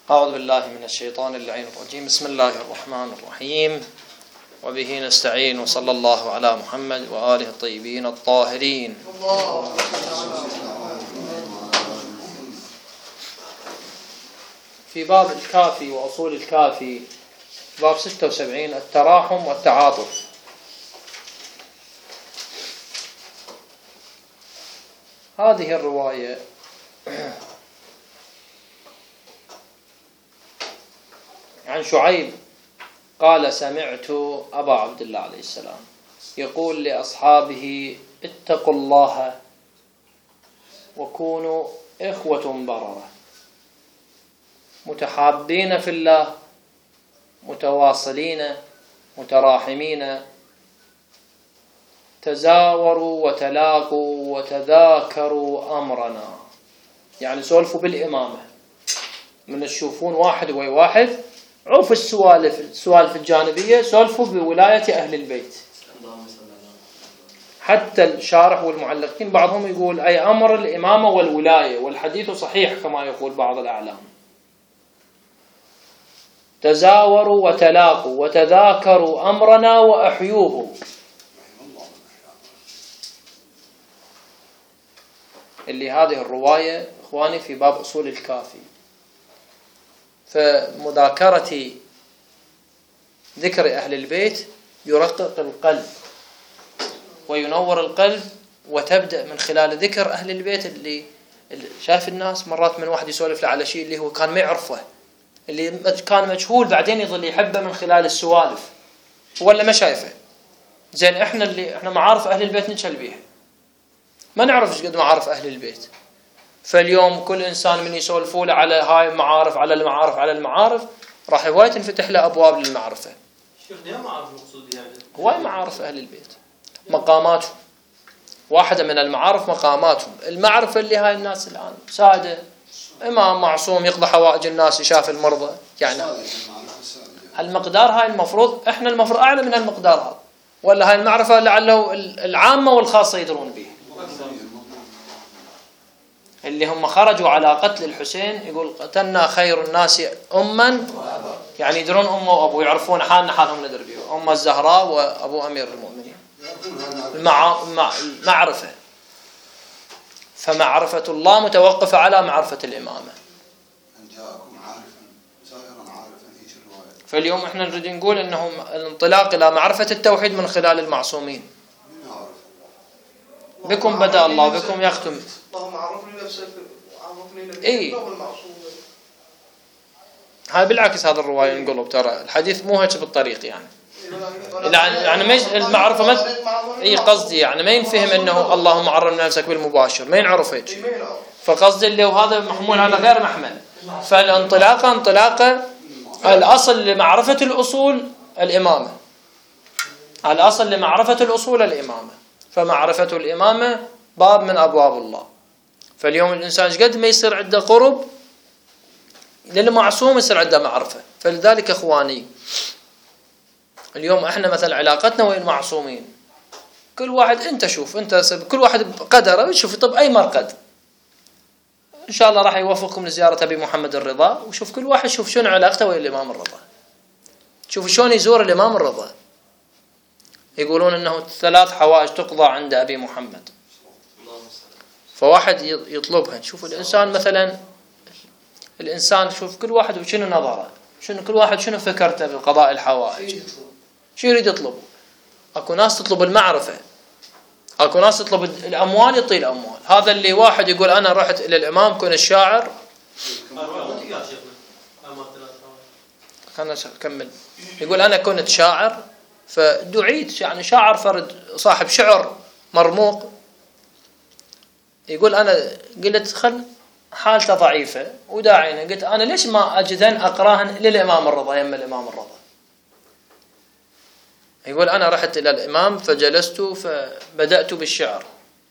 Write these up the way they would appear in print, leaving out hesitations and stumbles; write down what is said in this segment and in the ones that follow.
أعوذ بالله من الشيطان اللعين الرجيم. بسم الله الرحمن الرحيم، وبه نستعين، وصلى الله على محمد وآله الطيبين الطاهرين. في باب الكافي وأصول الكافي، باب 76، التراحم والتعاطف. هذه الرواية عن شعيب قال: سمعت أبا عبد الله عليه السلام يقول لأصحابه: اتقوا الله وكونوا إخوة بررة، متحابين في الله، متواصلين، متراحمين، تزاوروا وتلاقوا وتذاكروا أمرنا. يعني سولفوا بالإمامة، من تشوفون واحد ويا واحد عوف السوالف الجانبية، سولفوا بولاية أهل البيت. حتى الشارح والمعلقين بعضهم يقول أي أمر الإمامة والولاية، والحديث صحيح كما يقول بعض الأعلام. تزاوروا وتلاقوا وتذاكروا أمرنا وأحيوه. اللي هذه الرواية إخواني في باب أصول الكافي. فمذاكرة ذكر أهل البيت يرقق القلب وينور القلب، وتبدأ من خلال ذكر أهل البيت. اللي شايف الناس مرات من واحد يسولف له على شيء اللي هو كان ما يعرفه، اللي كان مجهول، بعدين يظل يحبه من خلال السوالف ولا ما شايفه. زين احنا معارف أهل البيت نجهل بيها، ما نعرف ايش قد معارف أهل البيت. فاليوم كل إنسان من يسولفوا له على هاي المعارف، على المعارف، على المعارف، راح هواي تنفتح له أبواب للمعرفة. شيخنا معارف مقصود يعني هواي معارف أهل البيت، مقاماتهم. واحدة من المعارف مقاماتهم. المعرفة اللي هاي الناس الآن سادة، إمام معصوم يقضي حوائج الناس، يشاف المرضى، يعني المقدار هاي المفروض أعلى من المقدار هذا، ولا هاي المعرفة لعله العامة والخاصة يدرون به. اللي هم خرجوا على قتل الحسين، يقول: قتلنا خير الناس أما، يعني يدرون أمه وأبوه، يعرفون حالنا حالهم ندر به، أم الزهراء وأبو أمير المؤمنين. المعرفة. فمعرفة الله متوقفة على معرفة الإمامة. فاليوم احنا نريد نقول انه الانطلاق الى معرفة التوحيد من خلال المعصومين. بكم بدأ الله بكم يختم. اللهم عرفني نفسك وعرفني نبيك. اي هاي بالعكس، هذا الرواية نقول ترى الحديث مو هيك بالطريق، يعني ما المعرفة ما اي قصدي، يعني ما ينفهم انه اللهم عرفنا نفسك بالمباشر، ما ينعرف هيك. فقصدي اللي وهذا محمول على غير محمل. فالانطلاقة الأصل لمعرفة الأصول الإمامة. الأصل لمعرفة الأصول الإمامة. فمعرفة الإمامة باب من أبواب الله. فاليوم الإنسان قد ما يصير عنده قرب للمعصوم يصير عنده معرفة. فلذلك إخواني اليوم احنا مثلا علاقتنا وين المعصومين، كل واحد انت شوف، كل واحد بقدره يشوف. طب أي مرقد إن شاء الله راح يوفقكم لزيارة أبي محمد الرضا، وشوف كل واحد شوف شنو علاقته ويا الإمام الرضا. شوف شلون يزور الإمام الرضا. يقولون أنه 3 حوائج تقضى عند أبي محمد، فواحد يطلبها. شوف الإنسان مثلا، الإنسان شوف كل واحد وشنو نظره، كل واحد شنو فكرته بقضاء الحوائج، شو يريد يطلبه. أكو ناس تطلب المعرفة، أكو ناس تطلب الأموال، يعطي الأموال. هذا اللي واحد يقول أنا رحت إلى الإمام كنت الشاعر. خلنا أكمل. يقول أنا كنت شاعر فدعيت، يعني شاعر فرد صاحب شعر مرموق. يقول أنا قلت خل حالته ضعيفة وداعينا، قلت أنا ليش ما أجذن أقراهن للإمام الرضا، يم الإمام الرضا. يقول أنا رحت إلى الإمام فجلست فبدأت بالشعر.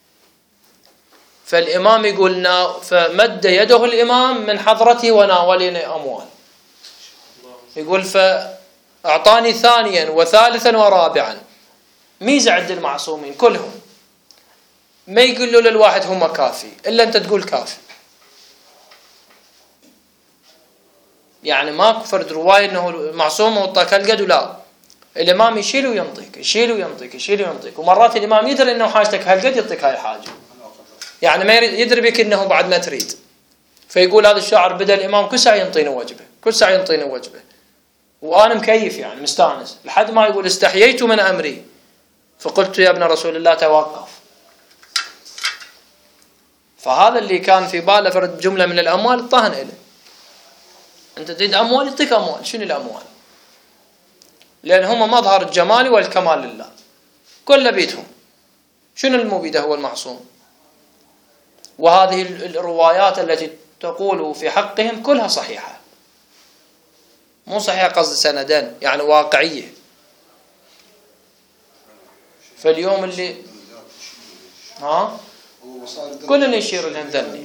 فالإمام يقولنا فمد يده الإمام من حضرتي وناولني أموال. يقول فأعطاني ثانيا وثالثا ورابعا. ميزة عند المعصومين كلهم، ما يقولوا للواحد هم كافي إلا أنت تقول كافي. يعني ماكو فرد رواية انه معصوم وطاك هالقد ولا. الامام يشيل وينطيك يشيل وينطيك يشيل وينطيك، ومرات الامام يدري انه حاجتك هالقد يعطيك هاي الحاجة، يعني ما يدري بك انه بعد ما تريد، فيقول هذا الشاعر بدا الامام كل ساعة ينطيني وجبه كل ساعة ينطيني وجبه، وانا مكيف يعني مستانس، لحد ما يقول استحييت من امري فقلت يا ابن رسول الله توقف. فهذا اللي كان في باله فرد جملة من الاموال الطهن له. انت تريد اموال يعطيك اموال، شنو الاموال؟ لان هم مظهر الجمال والكمال لله كل بيتهم. شنو المبيد هو المعصوم. وهذه الروايات التي تقول في حقهم كلها صحيحة، مو صحيحة قصد سندان، يعني واقعية. فاليوم اللي كلنا يشير لهم ذني،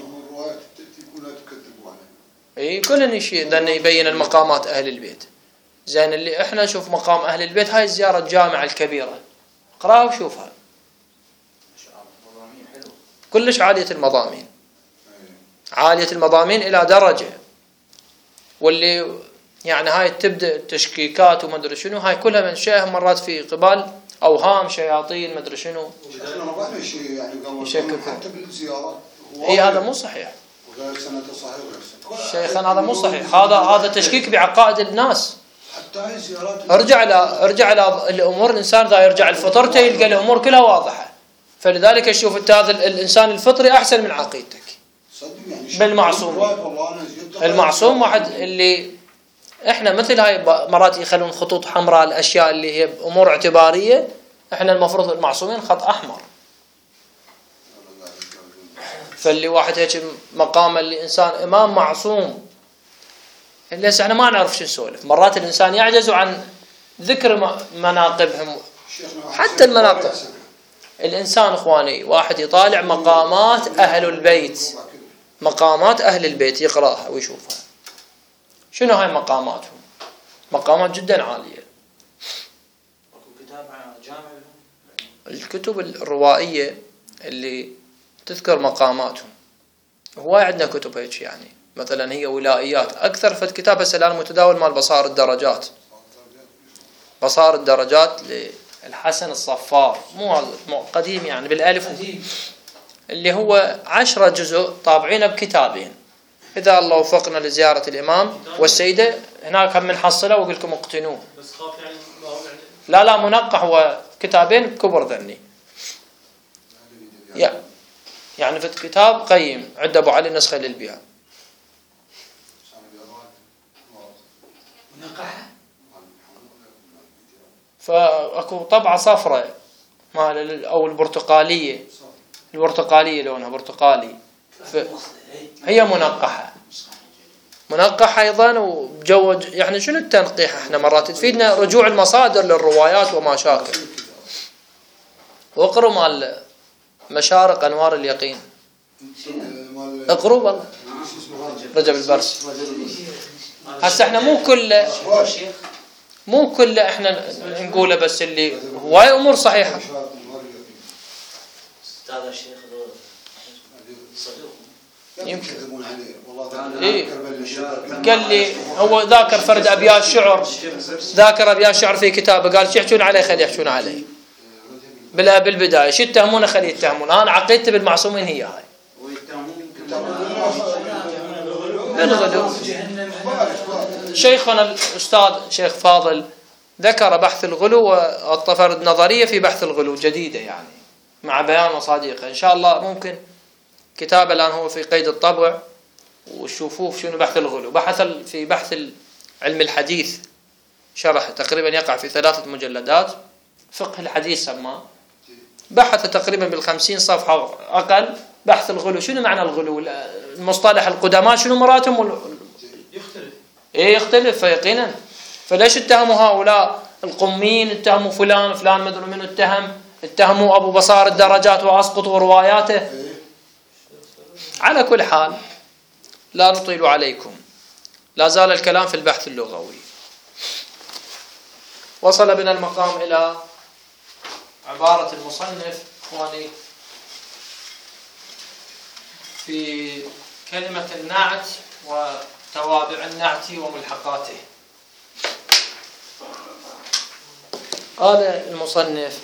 اي كلنا يشير ذني يبين المقامات اهل البيت. زين اللي احنا نشوف مقام اهل البيت، هاي الزيارة الجامعة الكبيرة اقراها وشوفها، كلش عالية المضامين، عالية المضامين إلى درجة. واللي يعني هاي تبدأ التشكيكات وما أدري شنو، هاي كلها من شيء مرات في قبال أوهام شياطين ما أدري شنو يشككون. حتى بالزيارة إيه هذا مو صحيح شيخنا، هذا مو صحيح، هذا تشكيك بعقائد الناس. ارجع إلى الأمور، الإنسان إذا يرجع لفطرته يلقى الأمور كلها واضحة. فلذلك أشوف أنت هذا الإنسان الفطري أحسن من عقيدتك بالمعصوم. المعصوم واحد اللي احنا مثل هاي مرات يخلون خطوط حمراء، الأشياء اللي هي أمور اعتبارية، احنا المفروض المعصومين خط أحمر. فاللي واحد هيك مقام اللي إنسان إمام معصوم، اللي احنا ما نعرف شو نسولف. مرات الإنسان يعجز عن ذكر مناقبهم، حتى المناقب. الإنسان إخواني واحد يطالع مقامات أهل البيت، مقامات أهل البيت يقرأها ويشوفها، شنو هاي مقاماتهم؟ مقامات جدا عالية. الكتب الروائية اللي تذكر مقاماتهم، هواي عندنا كتب هيك، يعني مثلا هي ولائيات أكثر. فد كتاب هسه الآن متداول مال بصائر الدرجات، بصائر الدرجات للحسن الصفار، مو قديم يعني بالألف، اللي هو 10 جزء طابعينه بكتابين. إذا الله وفقنا لزيارة الإمام والسيدة هناك هم نحصله وأقول لكم اقتنوه. بس خاف لا منقح، هو كتابين كبر ذني. يعني في الكتاب قيم عند أبو علي نسخة للبيع. فأكو طبعة صفراء مال أو البرتقالية لونها برتقالي، هي منقحة أيضا ومجوج. يعني شنو التنقيح؟ احنا مرات تفيدنا رجوع المصادر للروايات وما شاكل. واقروا مال مشارق أنوار اليقين، اقروا والله رجب البرس. هسه احنا مو كله احنا نقوله، بس اللي هواي امور صحيحه. استاذ الشيخ يمكن إيه؟ قال لي هو ذاكر فرد ابيات شعر، ذاكر ابيات شعر في كتابه، قال شو يحجون عليه خلي يحجون عليه بالبدايه، شو يتهمونه خلي يتهمون. انا عقيدتي بالمعصومين هي هاي. بالغلو شيخنا الأستاذ شيخ فاضل ذكر بحث الغلو والطفرد نظرية في بحث الغلو جديدة، يعني مع بيان مصادقه. إن شاء الله ممكن كتاب الآن هو في قيد الطبع وشوفوه شنو بحث الغلو. بحث في بحث علم الحديث، شرح تقريبا يقع في 3 مجلدات، فقه الحديث سماه، بحث تقريبا بال50 صفحة أقل. بحث الغلو، شنو معنى الغلو؟ المصطلح القدماء شنو مراتهم؟ يختلف. يختلف يقينا. فليش اتهموا هؤلاء القمين؟ اتهموا فلان ما ادري منو اتهموا ابو بصار الدرجات واسقطوا رواياته. على كل حال لا نطيل عليكم، لا زال الكلام في البحث اللغوي. وصل بنا المقام الى عبارة المصنف اخواني في كلمة النعت توابع النعت وملحقاته. قال المصنف: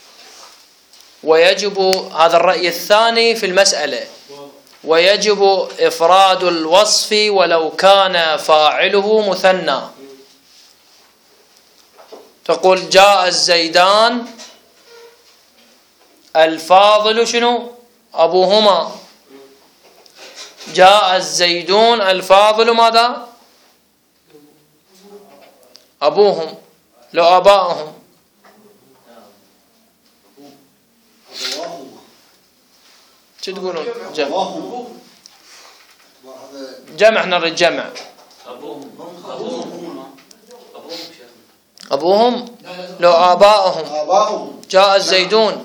ويجب، هذا الرأي الثاني في المسألة، ويجب إفراد الوصف ولو كان فاعله مثنى. تقول جاء الزيدان الفاضل شنو؟ أبوهما. جاء الزيدون الفاضل ماذا؟ أبوهم، لو آبائهم. شو تقولون؟ جمع، نريد جمع. أبوهم لو آبائهم. جاء الزيدون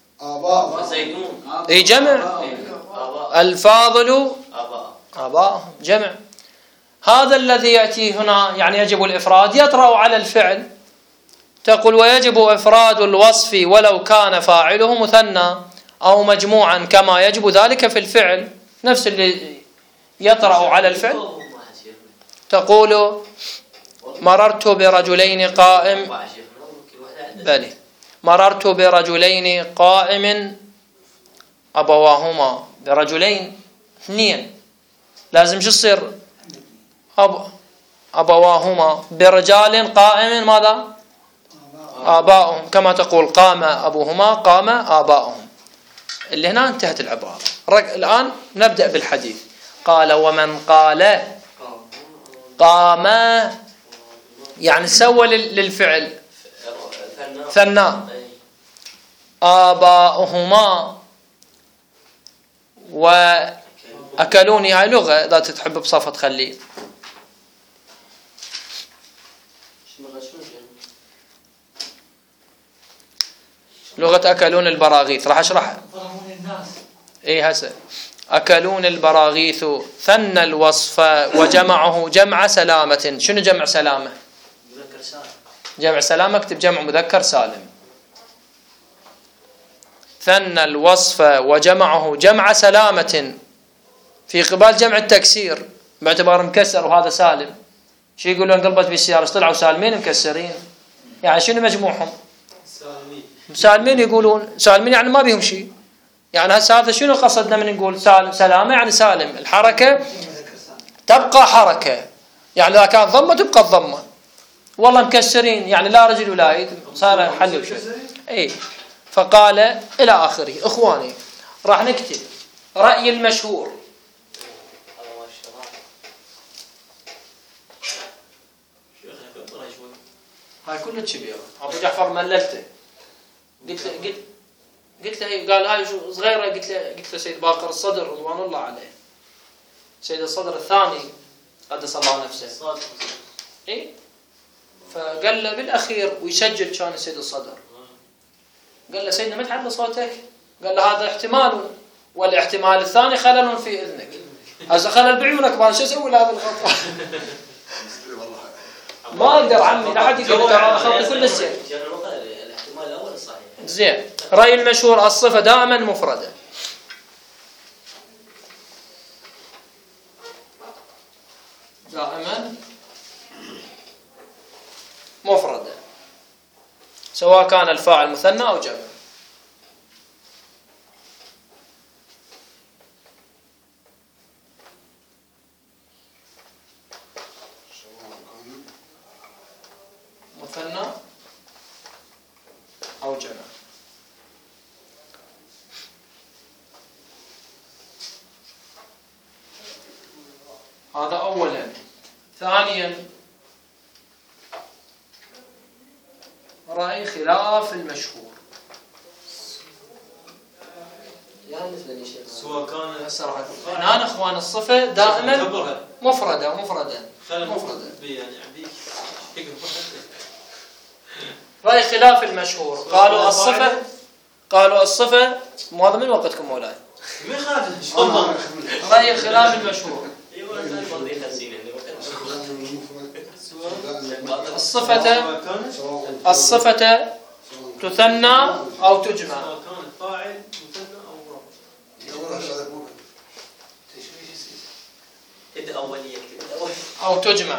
أي جمع. الفاضل آبائهم جمع. هذا الذي يأتي هنا يعني يجب الإفراد، يطرأ على الفعل. تقول ويجب إفراد الوصف ولو كان فاعله مثنى أو مجموعا كما يجب ذلك في الفعل، نفس اللي يطرأ على الفعل. تقول مررت برجلين قائم، بلي مررت برجلين قائم أبواهما. برجلين اثنين، لازم شو يصير؟ أبواهما. برجال قائم ماذا؟ آباؤهم، كما تقول قام أبوهما قام آباؤهم. اللي هنا انتهت العبارة. الآن نبدأ بالحديث. قال ومن قال قام، يعني سوى للفعل ثنى. آباؤهما وأكلوني، هاي لغة إذا تحب بصفة تخليه. لغة أكلون البراغيث راح أشرحها. إيه هسه أكلون البراغيث ثنى الوصف وجمعه جمع سلامة. شنو جمع سلامة؟ جمع سلامة، اكتب جمع مذكر سالم. ثنى الوصف وجمعه جمع سلامة في قبال جمع التكسير باعتبار مكسر وهذا سالم. شو يقولون؟ قلبت بالسيارة طلعوا سالمين مكسرين، يعني شنو مجموعهم؟ سالمين. يقولون سالمين يعني ما بيهم شيء. يعني هذا شنو قصدنا من نقول سلامة؟ يعني سالم، الحركة تبقى حركة، يعني إذا كانت ضمة تبقى الضمة. والله مكسرين يعني لا رجل ولا يد، صار حل بشيء. اي فقال إلى آخره. إخواني راح نكتب رأي المشهور. هاي كلها كبيرة. أبو جعفر مللته، قلت له قال هاي شو صغيرة. قلت له سيد باقر الصدر رضوان الله عليه، سيد الصدر الثاني قدس الله نفسه. اي فقال له بالأخير ويسجل كان سيد الصدر، قال له سيدنا ما تعلى صوتك. قال له هذا احتمال، والاحتمال الثاني خلل في إذنك. هذا خلل بعيونك، ما شو اسوي لهذا الخطأ؟ ما اقدر عمي، لا حد يقول ترى انا خطي كل السنه. الاحتمال الاول صحيح. زين. راي المشهور الصفه دائما مفرده. دائما مفرده، سواء كان الفاعل مثنى او جمع. مثنى أو جمع. هذا أولا. ثانيا رأي خلاف المشهور. سواء كان الصراحة هنا أخوان الصفة دائما مفردة. رأي خلاف المشهور. قالوا الصفة مو هذا من وقتكم مولاي. رأي خلاف المشهور. الصفة تثنى أو تجمع. أو تجمع.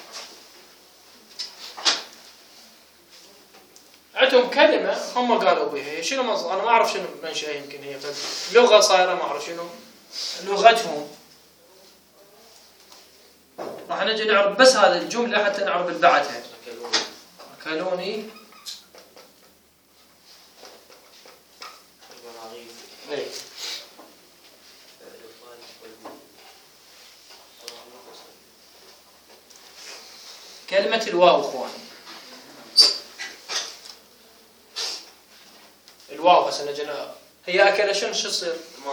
عندهم كلمة هم قالوا بها، شنو أنا ما أعرف شنو منشأها، يمكن هي لغة صايرة ما أعرف شنو لغتهم. راح نجي نعرف بس هذه الجملة حتى نعرف اللي بعدها. أكلوني إيه. كلمة الواو اخوان، الواو بس نجينا هي أكل شو تصير؟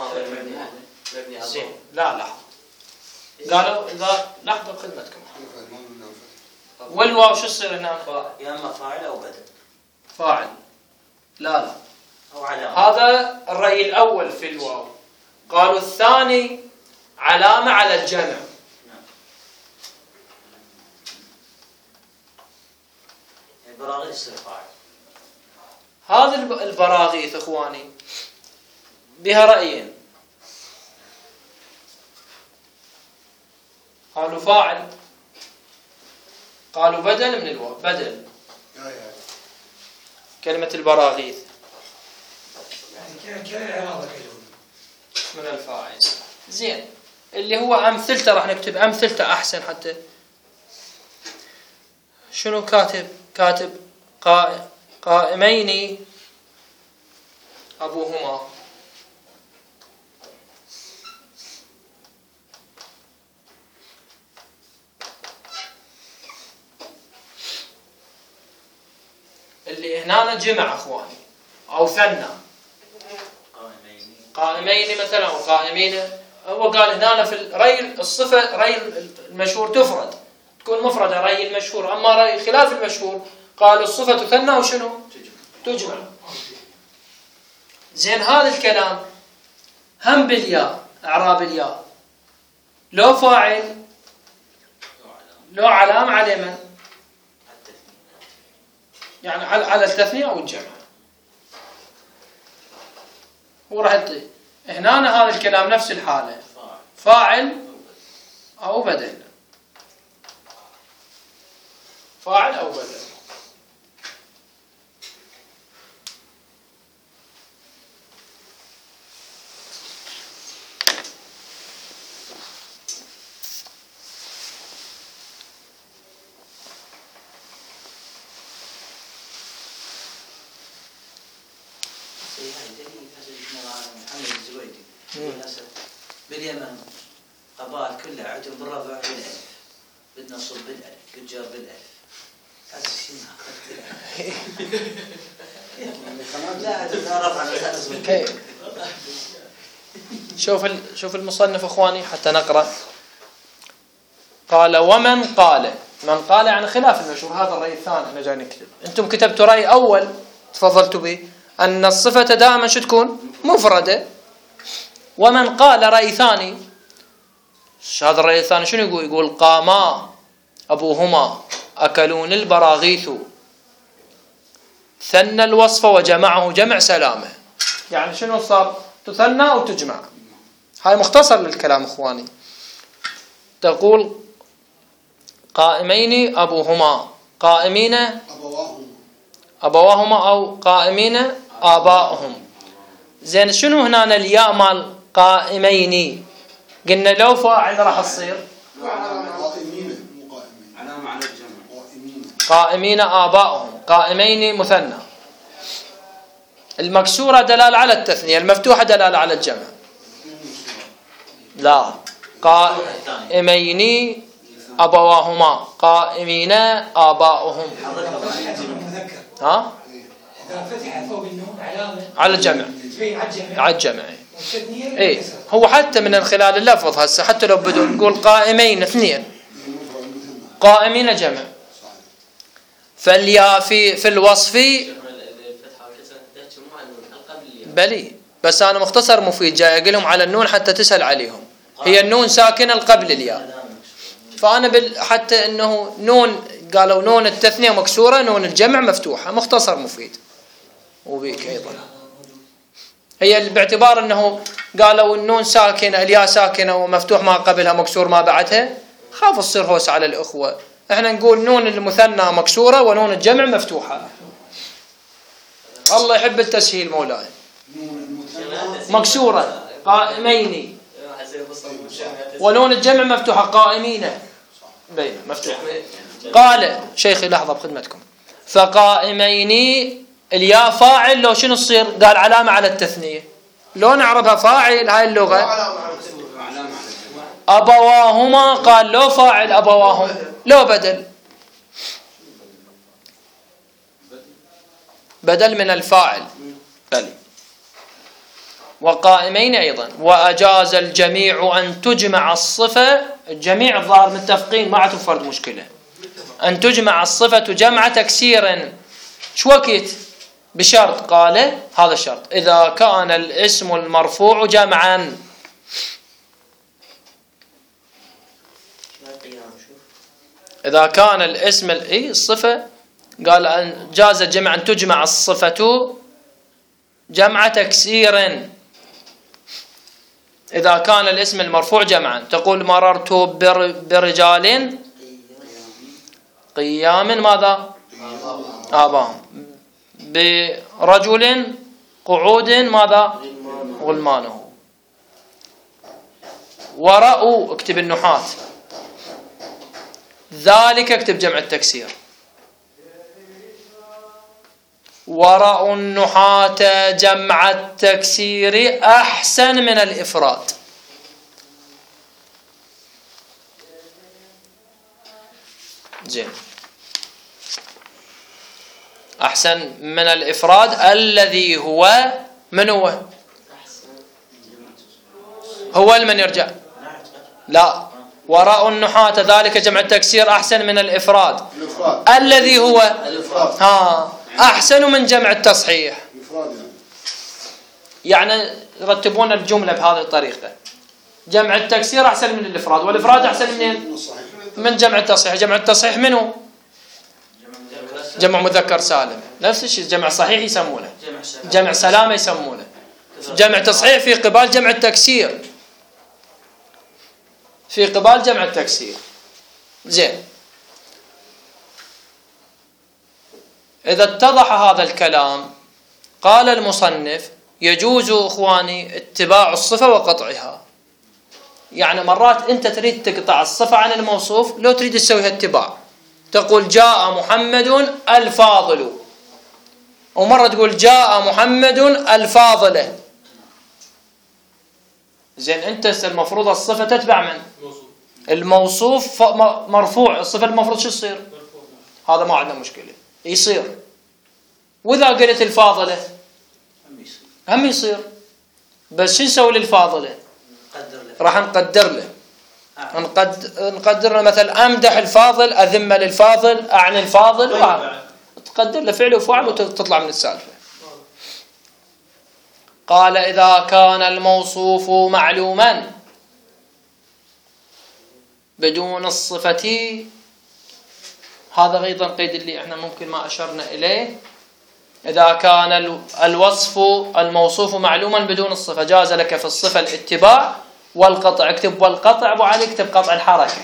زين لا لحظة، قالوا إذا لحظة بخدمتكم. والواو شو تصير هنا؟ يا اما فاعل او بدل. فاعل لا او علامة. هذا الرأي الأول في الواو. قالوا الثاني علامة على الجمع. البراغيث يصير فاعل. هذه البراغيث اخواني بها رأيين، قالوا فاعل، قالوا بدل من الواو، بدل كلمة البراغيث من الفاعل. زين اللي هو أمثلته راح نكتب أمثلته أحسن. حتى شنو كاتب قائمين أبوهما. اللي هنا جمع اخواني او ثنى، قائمين مثلا او قائمين. هو قال هنا في الري الصفه ري المشهور تفرد، تكون مفرده ري المشهور، اما ري خلاف المشهور قال الصفه تثنى وشنو تجمع. زين هذا الكلام هم بالياء، اعراب الياء لو فاعل لو علامه على من؟ يعني على التثنية أو الجمع. هو راح هنا هذا الكلام نفس الحالة، فاعل أو بدل، فاعل أو بدل. باليمن قبائل كلها عندهم بالرفع بالالف، بدنا نصب بالالف، بالجر بالالف. هذا الشيء لا شوف المصنف اخواني حتى نقرأ. قال ومن قال، من قال يعني خلاف المشهور، هذا الرأي الثاني احنا جاي نكتب. انتم كتبتوا رأي اول تفضلتوا به ان الصفة دائما شو تكون؟ مفردة. ومن قال رأي ثاني، هذا الرأي الثاني شنو يقول؟ قاما أبوهما أكلون البراغيث ثنى الوصف وجمعه جمع سلامه. يعني شنو صار؟ تثنى أو تجمع. هاي مختصر للكلام اخواني. تقول قائمين أبوهما، قائمين أبواهما أو قائمين آباؤهم. زين شنو هنا الياء مال قائمين؟ قلنا لو فاعل راح تصير قائمين آباؤهم، قائمين مثنى. المكسورة دلالة على التثنية، المفتوحة دلالة على الجمع. لا، قائمين أبواهما، قائمين آباؤهم. ها؟ فتحة فوق النون علامة على الجمع، على الجمع. اي هو حتى من خلال اللفظ هسه حتى لو بدون نقول قائمين اثنين، قائمين جمع. فالياء في الوصف بلي، بس انا مختصر مفيد جاي اقول لهم على النون حتى تسهل عليهم. هي النون ساكنه قبل الياء، فانا حتى انه نون قالوا نون التثنيه مكسوره، نون الجمع مفتوحه. مختصر مفيد وبيك ايضا هي باعتبار انه قالوا النون ساكنه، الياء ساكنه ومفتوح ما قبلها مكسور ما بعدها، خاف تصير هوس على الإخوة. احنا نقول نون المثنى مكسورة ونون الجمع مفتوحة. الله يحب التسهيل مولاي. مكسورة قائمين، ونون الجمع مفتوحة قائمين بين مفتوحة. قال شيخي لحظة بخدمتكم. فقائمين الياء فاعل، لو شنو تصير؟ قال علامة على التثنية. لو نعربها فاعل هاي اللغة. أبواهما قال لو فاعل أبواهم، لو بدل من الفاعل. وقائمين أيضا. وأجاز الجميع أن تجمع الصفة، الجميع الظاهر متفقين ما عندهم فرد مشكلة، أن تجمع الصفة جمع تكسير. شو وقت؟ بشرط. قال هذا الشرط إذا كان الاسم المرفوع جمعا. إذا كان الاسم الصفة، قال أن جاز الجمع أن تجمع الصفة جمع تكسير إذا كان الاسم المرفوع جمعا. تقول مررت برجال قيام ماذا؟ آباهم. برجل قعود ماذا؟ غلمانه. ورأوا اكتب النحاة، ذلك اكتب جمع التكسير. ورأوا النحاة جمع التكسير أحسن من الإفراد. زين. أحسن من الإفراد الذي هو من هو؟ هو المن يرجع؟ لا. وراء النحاة ذلك جمع التكسير أحسن من الإفراد الذي هو أحسن من جمع التصحيح. يعني يرتبون الجملة بهذه الطريقة: جمع التكسير أحسن من الإفراد، والإفراد أحسن من جمع التصحيح. جمع التصحيح منه؟ جمع مذكر سالم. نفس الشيء جمع صحيح يسمونه، جمع سلامة يسمونه. جمع تصحيح في قبال جمع التكسير، في قبال جمع التكسير. زين. إذا اتضح هذا الكلام، قال المصنف: يجوز إخواني اتباع الصفة وقطعها. يعني مرات أنت تريد تقطع الصفة عن الموصوف، لو تريد تسويها اتباع، تقول جاء محمد الفاضل، ومرة تقول جاء محمد الفاضلة. زين، أنت المفروض الصفة تتبع من؟ الموصوف مرفوع، الصفة المفروض شو تصير؟ هذا ما عندنا مشكلة، يصير. وإذا قلت الفاضلة هم يصير، بس شو نسوي للفاضلة؟ راح نقدر له. نقدر له مثلا أمدح الفاضل، أذم للفاضل، أعني الفاضل، تقدر له فعل وفعل وتطلع من السالفة. قال: إذا كان الموصوف معلوما بدون الصفة، هذا أيضا قيد اللي احنا ممكن ما أشرنا إليه. إذا كان الوصف الموصوف معلوما بدون الصفة، جاز لك في الصفة الاتباع والقطع. اكتب والقطع، أبو علي اكتب قطع الحركة.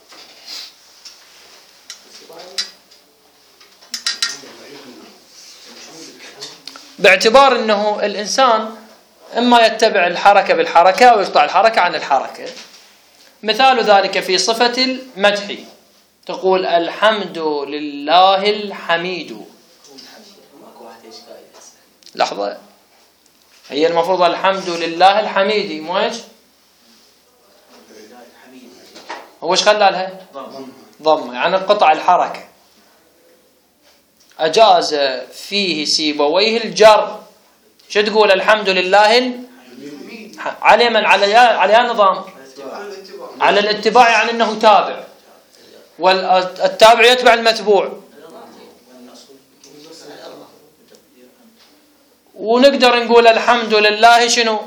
باعتبار أنه الإنسان إما يتبع الحركة بالحركة أو يقطع الحركة عن الحركة. مثال ذلك في صفة المدح، تقول الحمد لله الحميد. لحظة، هي المفروض الحمد لله الحميد، مو ايش؟ هو ايش خلى لها؟ ضمة، يعني قطع الحركة. أجاز فيه سيبويه الجر. شو تقول؟ الحمد لله على من؟ على نظام؟ على الاتباع، يعني انه تابع، والتابع يتبع المتبوع. ونقدر نقول الحمد لله شنو؟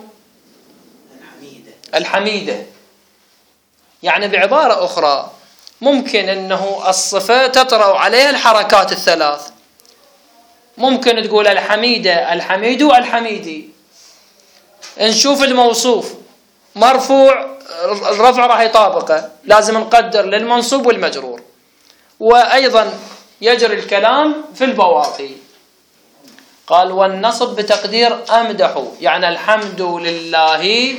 الحميدة. يعني بعبارة أخرى ممكن أنه الصفة تطرأ عليها الحركات الثلاث. ممكن تقول الحميدة، الحميد، الحميدي. نشوف الموصوف مرفوع الرفع راح يطابقه، لازم نقدر للمنصوب والمجرور. وأيضا يجري الكلام في البواقي. قال والنصب بتقدير أمدح، يعني الحمد لله.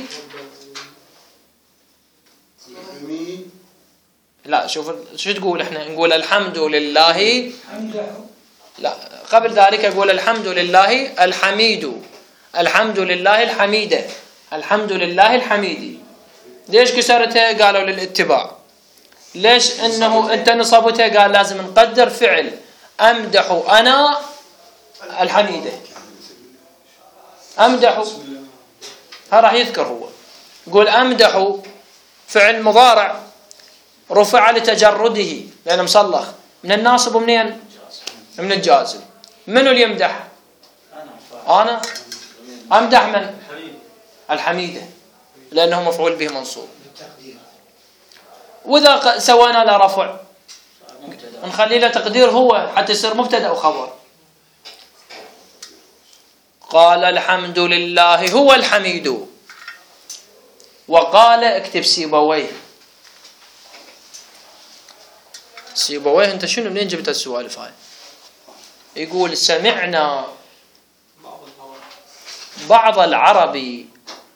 لا شوف شو تقول، احنا نقول الحمد لله. لا قبل ذلك أقول الحمد لله الحميد، الحمد لله الحميدة، الحمد لله الحميدي. ليش كسرتها؟ قالوا للاتباع. ليش انه انت نصبتها؟ قال لازم نقدر فعل امدح انا الحميدة، امدح ها راح يذكر هو، يقول امدح فعل مضارع رفع لتجرده لانه مصلخ من الناصب ومنين؟ من الجازم. منو اللي يمدح؟ انا امدح من؟ الحميدة لانه مفعول به منصوب. واذا سوينا له رفع نخلي له تقدير هو حتى يصير مبتدا وخبر. قال الحمد لله هو الحميد. وقال اكتب سيبويه. سيبويه انت شنو منين جبت السوالف هاي؟ يقول سمعنا بعض العرب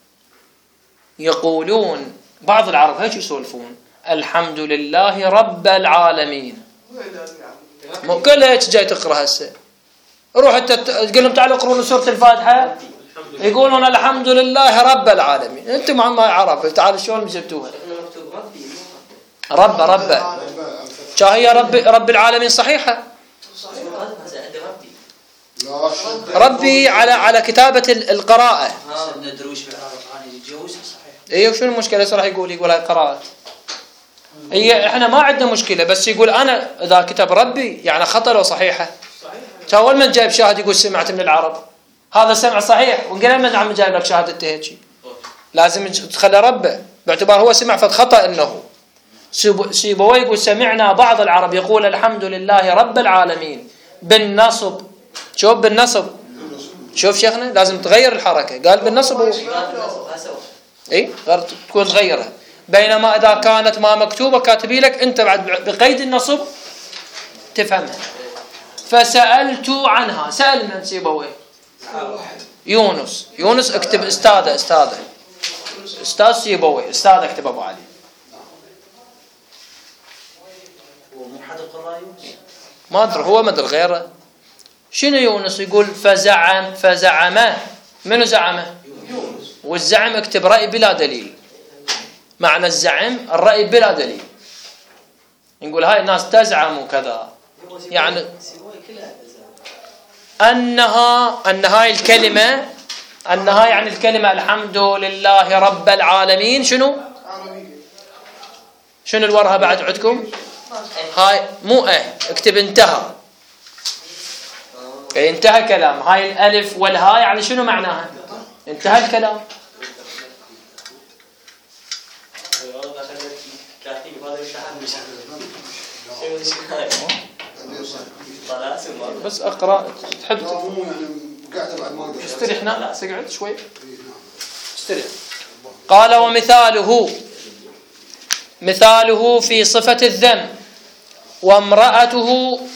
يقولون، بعض العرب هيك يسولفون الحمد لله رب العالمين. مو كلها هيك جاي تقرا هسه. روح انت تقول لهم تعالوا اقروا سوره الفاتحه يقولون الحمد لله رب العالمين. انتم ما عرب تعالوا شلون جبتوها؟ رب هي رب العالمين صحيحه. ربي على كتابه القراءه. ندروش بالعربي يتجوز صحيح. ايوه شنو المشكله؟ راح يقول هاي قراءه. هي احنا ما عندنا مشكله، بس يقول انا اذا كتب ربي يعني خطا لو صحيحه. صحيح. اول ما جايب شاهد يقول سمعت من العرب، هذا سمع صحيح، وقال من عم جايب لك شهادته هيك. لازم تخلي ربه باعتبار هو سمع فخطا انه. سيبويه يقول سمعنا بعض العرب يقول الحمد لله رب العالمين بالنصب. شوف بالنصب، شوف شيخنا لازم تغير الحركه، قال بالنصب اي تكون تغيرها. بينما اذا كانت ما مكتوبه كاتبي لك انت بعد بقيد النصب تفهمها. فسالت عنها. سال من سيبويه؟ يونس اكتب استاذ سيبويه، استاذ اكتب ابو علي. ومو حد القراء يونس؟ ما ادري هو ما ادري غيره. شنو يونس؟ يقول فزعم. منو زعمه؟ والزعم اكتب رأي بلا دليل. معنى الزعم الرأي بلا دليل. نقول هاي الناس تزعم وكذا، يعني أن هاي الكلمة، يعني الكلمة الحمد لله رب العالمين شنو الورها بعد عندكم؟ هاي مو اكتب انتهى. انتهى كلام. هاي الألف والهاء يعني شنو معناها؟ انتهى الكلام. بس اقرا تحب استريح. هنا تقعد شوي استريح. قال مثاله في صفة الذم وامرأته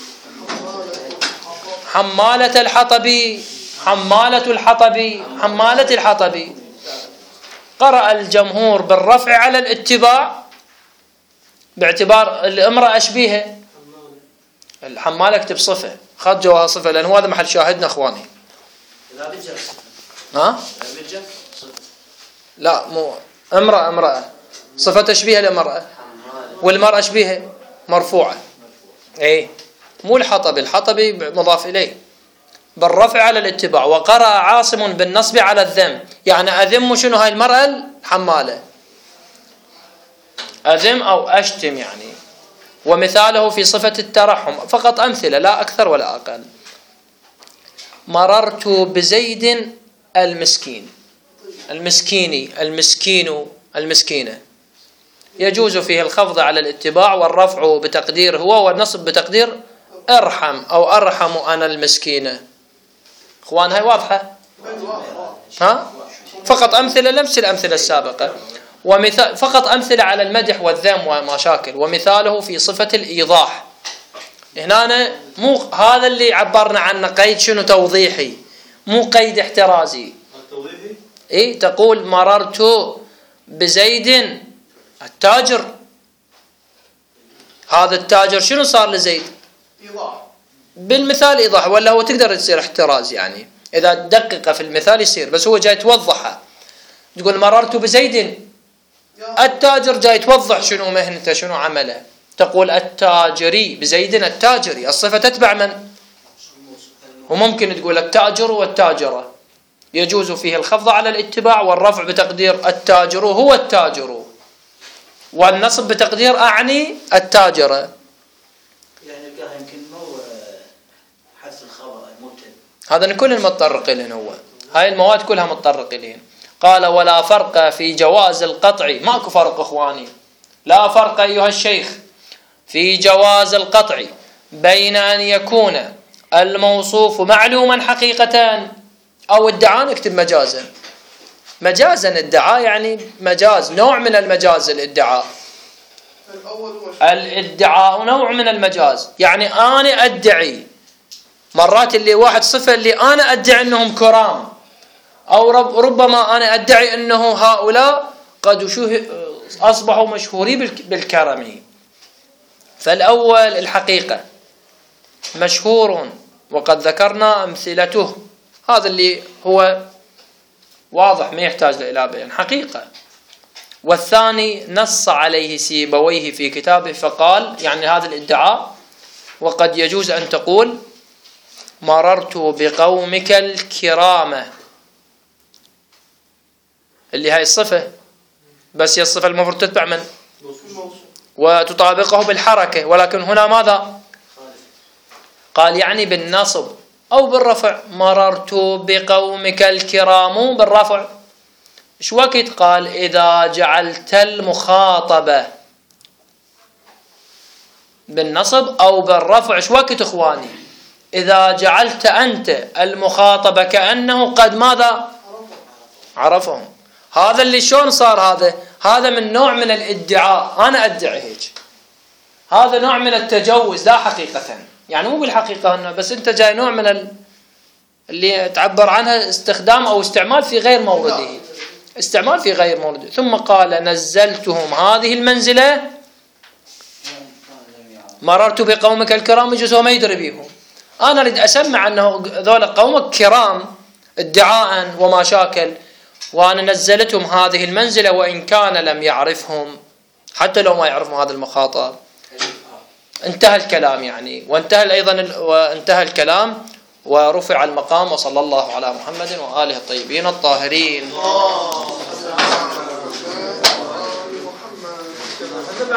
حمالة الحطب. قرأ الجمهور بالرفع على الاتباع باعتبار الامرأة أشبيهه. الحمالة اكتب صفة، خذ جواها صفة لأن هذا محل شاهدنا اخواني. لا مو امرأة صفة تشبيه الامرأة، والمرأة أشبيهه مرفوعة. اي مو الحطب مضاف إليه بالرفع على الاتباع. وقرأ عاصم بالنصب على الذم، يعني أذم شنو هاي المرأة الحمالة، أذم أو أشتم يعني. ومثاله في صفة الترحم فقط أمثلة لا أكثر ولا أقل. مررت بزيد المسكينة. يجوز فيه الخفض على الاتباع والرفع بتقدير هو والنصب بتقدير ارحم أو أرحم أنا المسكينة. اخوان هاي واضحة؟ ها فقط أمثلة لمس الأمثلة السابقة. ومثال فقط أمثلة على المدح والذم ومشاكل. ومثاله في صفة الإيضاح. هنا مو هذا اللي عبرنا عنه قيد شنو توضيحي، مو قيد احترازي. التوضيحي إيه تقول مررت بزيد التاجر، هذا التاجر شنو صار لزيد؟ إيضاح بالمثال إيضاح، ولا هو تقدر تصير احتراز يعني إذا دقق في المثال يصير، بس هو جاي توضحها. تقول مررت بزيد التاجر، جاي توضح شنو مهنته شنو عمله. تقول التاجري بزيد التاجري، الصفة تتبع من؟ وممكن تقول التاجر والتاجرة، يجوز فيه الخفض على الاتباع والرفع بتقدير التاجر هو التاجر، والنصب بتقدير أعني التاجرة. يعني القاها يمكن مو حذف الخبر المبتدأ. هذا كل متطرق إليه، هو هاي المواد كلها متطرق إليه. قال ولا فرق في جواز القطع، ماكو فرق إخواني، لا فرق أيها الشيخ في جواز القطع بين أن يكون الموصوف معلوما حقيقة أو ادعاء. نكتب مجازا، مجازا ادعاء يعني مجاز، نوع من المجاز الادعاء. الادعاء نوع من المجاز، يعني أنا أدعي مرات اللي واحد صفة اللي أنا أدعي أنهم كرام، أو ربما أنا أدعي أنه هؤلاء قد أصبحوا مشهورين بالكرم. فالأول الحقيقة مشهور وقد ذكرنا أمثلته، هذا اللي هو واضح ما يحتاج إلى بيان، حقيقة. والثاني نص عليه سيبويه في كتابه فقال، يعني هذا الادعاء. وقد يجوز أن تقول مررت بقومك الكرامة، اللي هاي الصفة، بس هي الصفة المفروض تتبع من؟ وتطابقه بالحركة، ولكن هنا ماذا؟ قال يعني بالنصب أو بالرفع. مررت بقومك الكرام بالرفع. إيش وقت؟ قال إذا جعلت المخاطبة بالنصب أو بالرفع. إيش وقت إخواني؟ إذا جعلت أنت المخاطبة كأنه قد ماذا؟ عرفهم. هذا اللي شلون صار هذا من نوع من الادعاء، أنا أدعي هيك، هذا نوع من التجوز لا حقيقة، يعني مو بالحقيقة هنا، بس أنت جاي نوع من اللي تعبر عنها استخدام أو استعمال في غير مورده، استعمال في غير مورده. ثم قال نزلتهم هذه المنزلة، مررت بقومك الكرام، يجوز هو ما يدري بيهم، أنا أريد أسمع أنه ذولا قومك كرام ادعاء وما شاكل، وأنا نزلتهم هذه المنزلة وإن كان لم يعرفهم، حتى لو ما يعرفهم هذا المخاطب. انتهى الكلام يعني، وانتهى الكلام ورفع المقام. وصلى الله على محمد وآله الطيبين الطاهرين.